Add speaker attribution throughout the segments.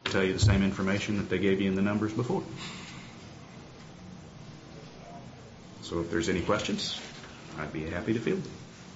Speaker 1: tell you the same information that they gave you in the numbers before. So if there's any questions, I'd be happy to field them.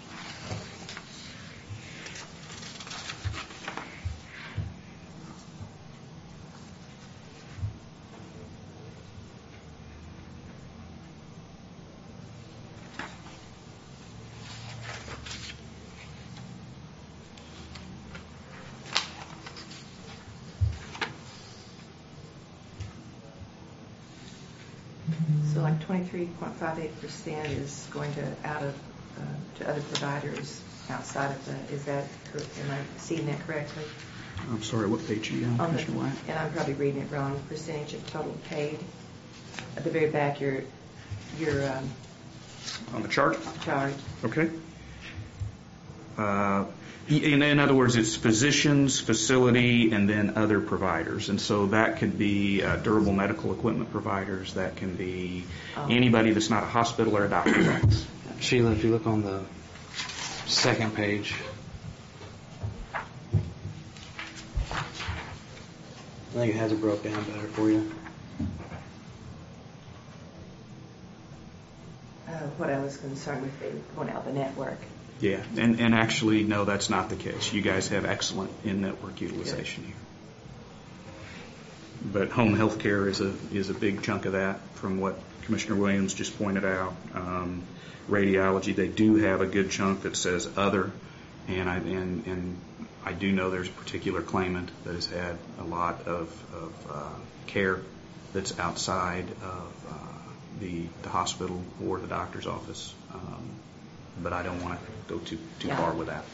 Speaker 2: So like 23.58% is going to to other providers outside of the, is that, am I seeing that correctly?
Speaker 1: I'm sorry, what page are you on, Commissioner White?
Speaker 2: And I'm probably reading it wrong, percentage of total paid. At the very back, your
Speaker 1: on the chart?
Speaker 2: Chart.
Speaker 1: Okay. In other words, it's physicians, facility, and then other providers. And so that could be durable medical equipment providers. That can be anybody that's not a hospital or a doctor's office.
Speaker 3: Sheila, if you look on the second page, I think it has it broke down better for you.
Speaker 2: What I was concerned with, going out the network.
Speaker 1: Yeah, and actually, no, that's not the case. You guys have excellent in-network utilization here. But home health care is a big chunk of that, from what Commissioner Williams just pointed out. Radiology, they do have a good chunk that says other, and I do know there's a particular claimant that has had a lot of care that's outside of the hospital or the doctor's office. But I don't want to go too far with that.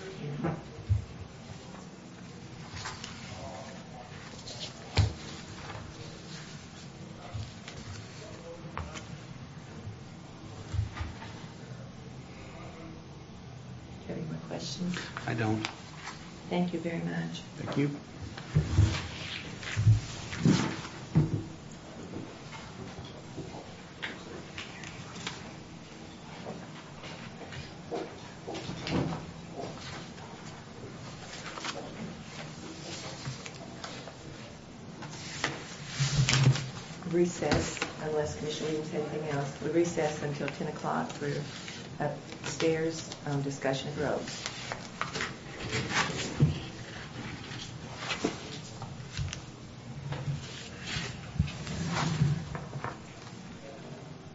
Speaker 2: Do you have any more questions?
Speaker 3: I don't.
Speaker 2: Thank you very much.
Speaker 1: Thank you.
Speaker 2: Recess, unless Commissioner Williams has anything else. We recess until 10 o'clock for upstairs discussion of roads.